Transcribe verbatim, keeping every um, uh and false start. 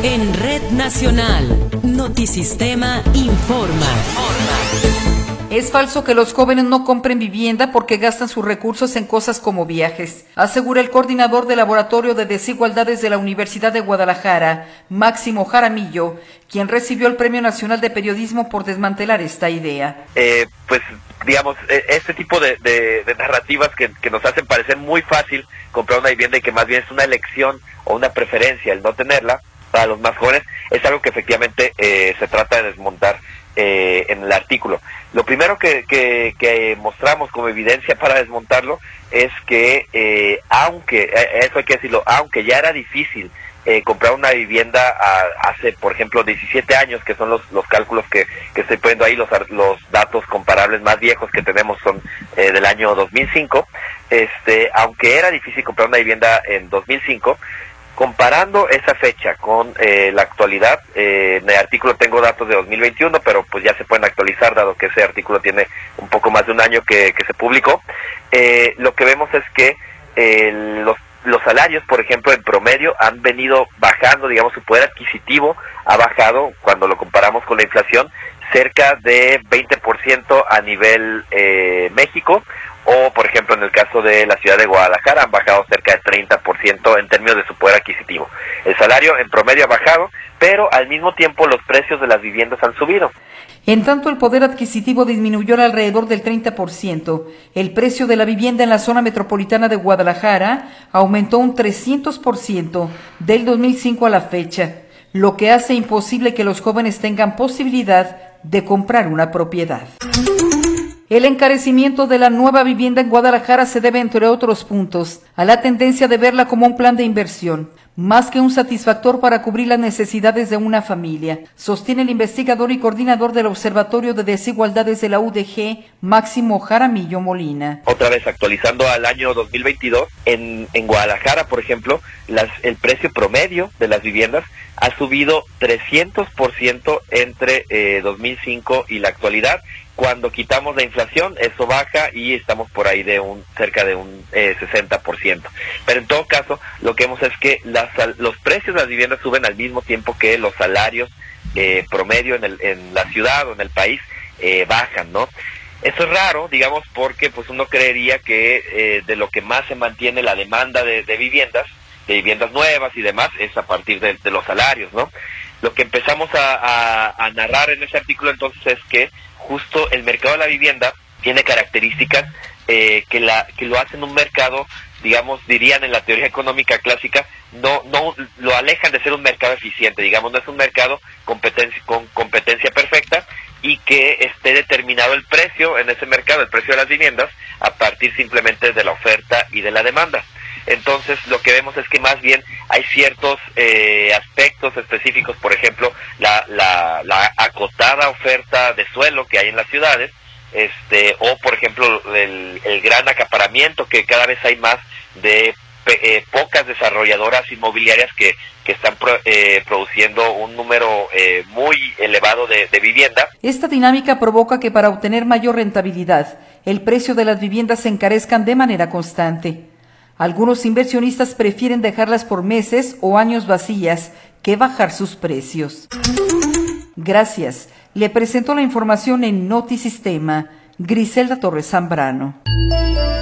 En Red Nacional, Notisistema informa. Es falso que los jóvenes no compren vivienda porque gastan sus recursos en cosas como viajes, asegura el coordinador del Laboratorio de Desigualdades de la Universidad de Guadalajara, Máximo Jaramillo, quien recibió el Premio Nacional de Periodismo por desmantelar esta idea. Eh, pues, digamos, este tipo de, de, de narrativas que, que nos hacen parecer muy fácil comprar una vivienda y que más bien es una elección o una preferencia el no tenerla para los más jóvenes, es algo que efectivamente eh, se trata de desmontar eh, en el artículo. Lo primero que, que, que mostramos como evidencia para desmontarlo es que, eh, aunque, eso hay que decirlo, aunque ya era difícil eh, comprar una vivienda a, hace, por ejemplo, diecisiete años, que son los, los cálculos que, que estoy poniendo ahí, los, los datos comparables más viejos que tenemos son eh, del año dos mil cinco, este, aunque era difícil comprar una vivienda en dos mil cinco, comparando esa fecha con eh, la actualidad, eh, en el artículo tengo datos de dos mil veintiuno, pero pues ya se pueden actualizar dado que ese artículo tiene un poco más de un año que, que se publicó. Eh, lo que vemos es que eh, los, los salarios, por ejemplo, en promedio han venido bajando, digamos, su poder adquisitivo ha bajado cuando lo comparamos con la inflación, cerca de veinte por ciento a nivel eh, México, o por ejemplo en el caso de la ciudad de Guadalajara han bajado cerca de treinta por ciento en términos de su poder adquisitivo. El salario en promedio ha bajado, pero al mismo tiempo los precios de las viviendas han subido. En tanto el poder adquisitivo disminuyó alrededor del treinta por ciento, el precio de la vivienda en la zona metropolitana de Guadalajara aumentó un trescientos por ciento del dos mil cinco a la fecha, lo que hace imposible que los jóvenes tengan posibilidad de comprar una propiedad. El encarecimiento de la nueva vivienda en Guadalajara se debe, entre otros puntos, a la tendencia de verla como un plan de inversión, más que un satisfactor para cubrir las necesidades de una familia, sostiene el investigador y coordinador del Observatorio de Desigualdades de la U D G, Máximo Jaramillo Molina. Otra vez, actualizando al año dos mil veintidós, en, en Guadalajara, por ejemplo, las, el precio promedio de las viviendas ha subido trescientos por ciento entre eh, dos mil cinco y la actualidad. Cuando quitamos la inflación, eso baja y estamos por ahí de un cerca de un eh, sesenta por ciento. Pero en todo caso, lo que vemos es que las, los precios de las viviendas suben al mismo tiempo que los salarios eh, promedio en, el, en la ciudad o en el país eh, bajan, ¿no? Eso es raro, digamos, porque pues uno creería que eh, de lo que más se mantiene la demanda de, de viviendas, de viviendas nuevas y demás, es a partir de, de los salarios, ¿no? Lo que empezamos a, a, a narrar en ese artículo entonces es que justo el mercado de la vivienda tiene características eh, que la que lo hacen un mercado, digamos, dirían en la teoría económica clásica, no no lo alejan de ser un mercado eficiente, digamos, no es un mercado competencia, con competencia perfecta y que esté determinado el precio en ese mercado, el precio de las viviendas, a partir simplemente de la oferta y de la demanda. Entonces lo que vemos es que más bien hay ciertos eh, aspectos específicos, por ejemplo, la, la, la acotada oferta de suelo que hay en las ciudades, este, o por ejemplo el, el gran acaparamiento que cada vez hay más de eh, pocas desarrolladoras inmobiliarias que, que están pro, eh, produciendo un número eh, muy elevado de, de vivienda. Esta dinámica provoca que para obtener mayor rentabilidad, el precio de las viviendas se encarezcan de manera constante. Algunos inversionistas prefieren dejarlas por meses o años vacías que bajar sus precios. Gracias. Le presento la información en Notisistema, Griselda Torres Zambrano.